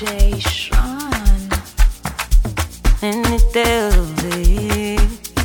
DJ Sean. Anything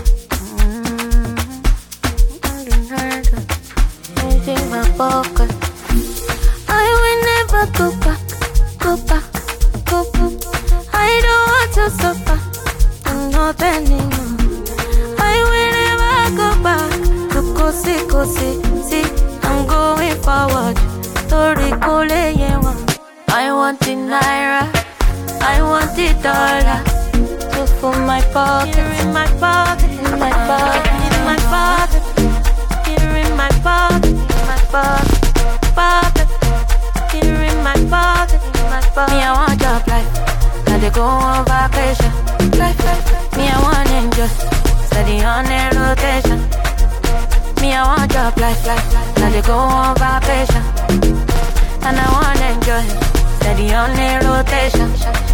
in my pocket. I will never go back, go back, go back. I don't want to suffer, not anymore. I will never go back to go see. I'm going forward. Story kole yewa. I want the naira, I want the dollar. So for my pocket, here in my pocket, in my pocket, in my pocket. Here in my pocket, in my pocket, here in my pocket, in my pocket. Me I want job life, now they go on vacation. Life. Me I want enjoy, steady on a rotation. Me I want job life, now they go on vacation. And I want enjoy, steady on a rotation.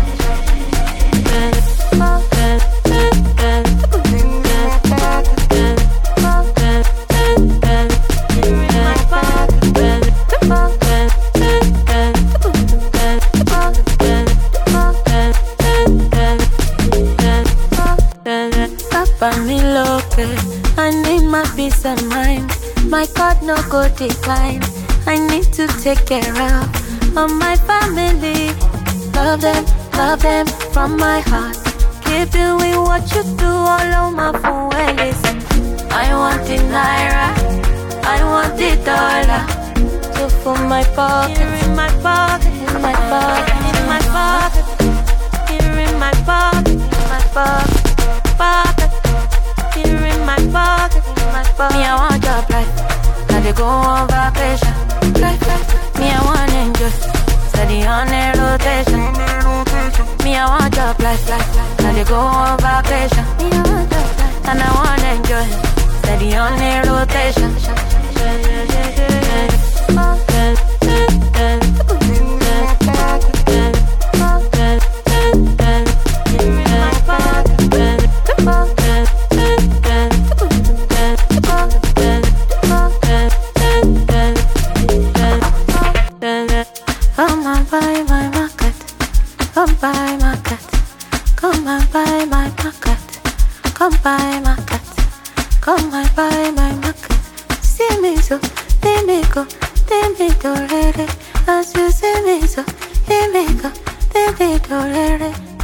Papa me loke, I need my peace of mind. My God no go decline. I need to take care of my family. Love them from my heart. Keep doing what you do all on my phone. Listen, I want the naira, I want the dollar. So for my pocket, here in my pocket, in my pocket, in my pocket. Here in my pocket, in my pocket. Here in my pocket, in my pocket. Me I want job life, now they go on vacation. Life. Me I want enjoy, steady on a rotation. Me I want job life, now they go on vacation. Me I want job life, and I want enjoy, steady on a rotation. Come and buy my market. Come buy market. Come and buy my market. Come buy market. Come and buy my market. See me so, let me go, let me do it. As you see me so, let me go, let me do it.